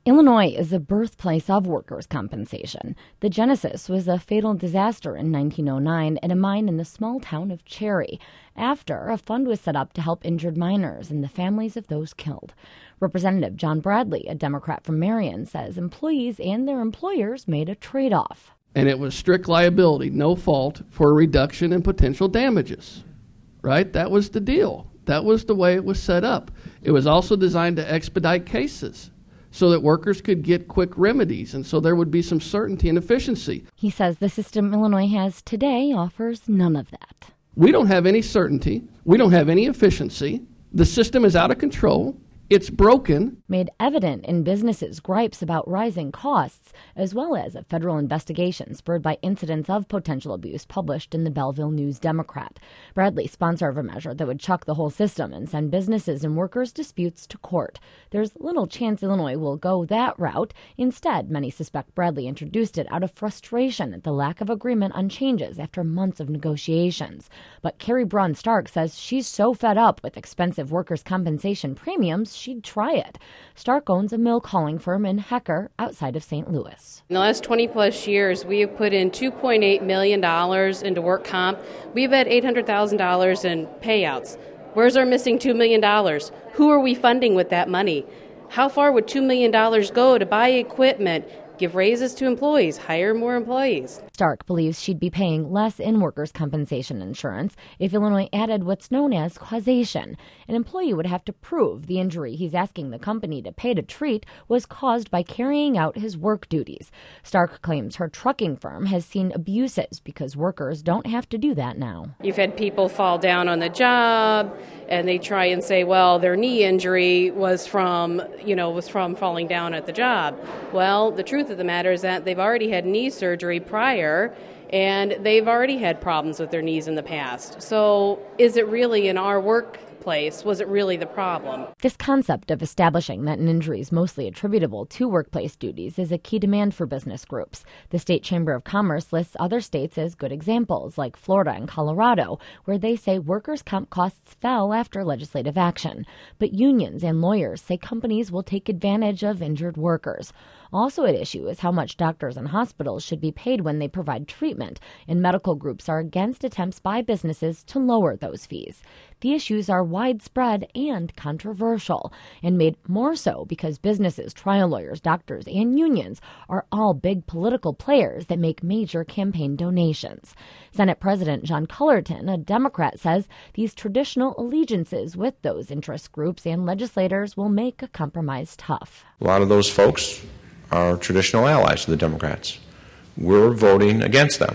Illinois is the birthplace of workers' compensation. The genesis was a fatal disaster in 1909 at a mine in the small town of Cherry. After, a fund was set up to help injured miners and the families of those killed. Representative John Bradley, a Democrat from Marion, says employees and their employers made a trade-off. And it was strict liability, no fault, for a reduction in potential damages. Right? That was the deal. That was the way it was set up. It was also designed to expedite cases, so that workers could get quick remedies, and so there would be some certainty and efficiency. He says the system Illinois has today offers none of that. We don't have any certainty. We don't have any efficiency. The system is out of control. It's broken. Made evident in businesses' gripes about rising costs, as well as a federal investigation spurred by incidents of potential abuse published in the Belleville News-Democrat. Bradley, sponsor of a measure that would chuck the whole system and send businesses and workers' disputes to court. There's little chance Illinois will go that route. Instead, many suspect Bradley introduced it out of frustration at the lack of agreement on changes after months of negotiations. But Carrie Braun Stark says she's so fed up with expensive workers' compensation premiums, she'd try it. Stark owns a mill calling firm in Hecker outside of St. Louis. In the last 20-plus years, we have put in $2.8 million into work comp. We've had $800,000 in payouts. Where's our missing $2 million? Who are we funding with that money? How far would $2 million go to buy equipment, give raises to employees, hire more employees? Stark believes she'd be paying less in workers' compensation insurance if Illinois added what's known as causation. An employee would have to prove the injury he's asking the company to pay to treat was caused by carrying out his work duties. Stark claims her trucking firm has seen abuses because workers don't have to do that now. You've had people fall down on the job, and they try and say, well, their knee injury was from falling down at the job. Well, the truth of the matter is that they've already had knee surgery prior, and they've already had problems with their knees in the past. So is it really in our workplace? Was it really the problem? This concept of establishing that an injury is mostly attributable to workplace duties is a key demand for business groups. The State Chamber of Commerce lists other states as good examples, like Florida and Colorado, where they say workers' comp costs fell after legislative action. But unions and lawyers say companies will take advantage of injured workers. Also at issue is how much doctors and hospitals should be paid when they provide treatment, and medical groups are against attempts by businesses to lower those fees. The issues are widespread and controversial, and made more so because businesses, trial lawyers, doctors, and unions are all big political players that make major campaign donations. Senate President John Cullerton, a Democrat, says these traditional allegiances with those interest groups and legislators will make a compromise tough. A lot of those folks are traditional allies of the Democrats. We're voting against them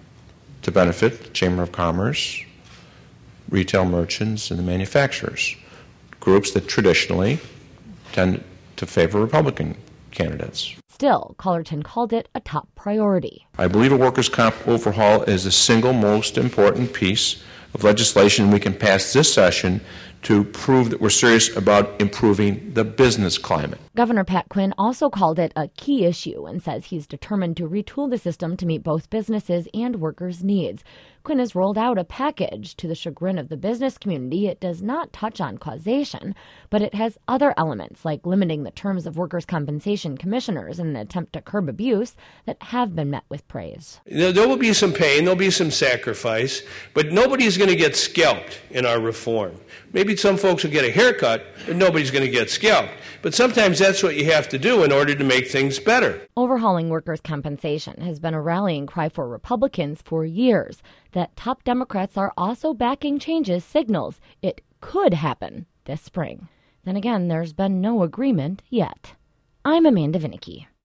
to benefit the Chamber of Commerce, retail merchants, and the manufacturers, groups that traditionally tend to favor Republican candidates. Still, Cullerton called it a top priority. I believe a workers' comp overhaul is the single most important piece of legislation we can pass this session to prove that we're serious about improving the business climate. Governor Pat Quinn also called it a key issue and says he's determined to retool the system to meet both businesses and workers' needs. Quinn has rolled out a package. To the chagrin of the business community, it does not touch on causation, but it has other elements like limiting the terms of workers' compensation commissioners in an attempt to curb abuse that have been met with praise. There will be some pain, there'll be some sacrifice, but nobody's going to get scalped in our reform. Maybe some folks will get a haircut, but nobody's going to get scalped. But sometimes that's what you have to do in order to make things better. Overhauling workers' compensation has been a rallying cry for Republicans for years. That top Democrats are also backing changes signals it could happen this spring. Then again, there's been no agreement yet. I'm Amanda Vinicky.